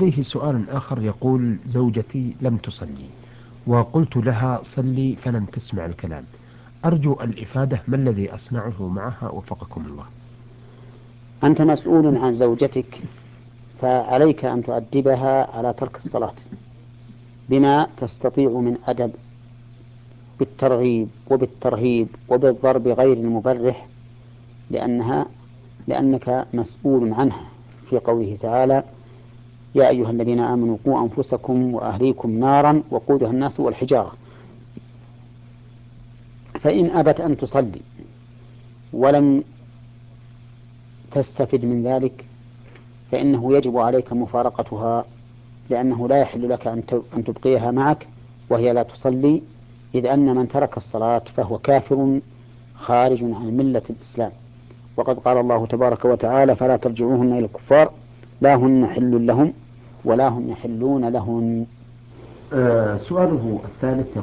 لديه سؤال آخر يقول: زوجتي لم تصلي وقلت لها صلي فلم تسمع الكلام، أرجو الإفادة ما الذي أصنعه معها وفقكم الله. أنت مسؤول عن زوجتك، فعليك أن تؤدبها على ترك الصلاة بما تستطيع من أدب، بالترغيب وبالترهيب وبالضرب غير المبرح، لأنها لأنك مسؤول عنها، في قوله تعالى: يا أيها الذين آمنوا قوا أنفسكم وأهليكم نارا وقودها الناس والحجارة. فإن أبت أن تصلي ولم تستفد من ذلك فإنه يجب عليك مفارقتها، لأنه لا يحل لك أن تبقيها معك وهي لا تصلي، إذ أن من ترك الصلاة فهو كافر خارج عن ملة الإسلام. وقد قال الله تبارك وتعالى: فلا ترجعوهن إلى الكفار لا هن حل لهم ولا هم يحلون لهن. سؤاله الثالث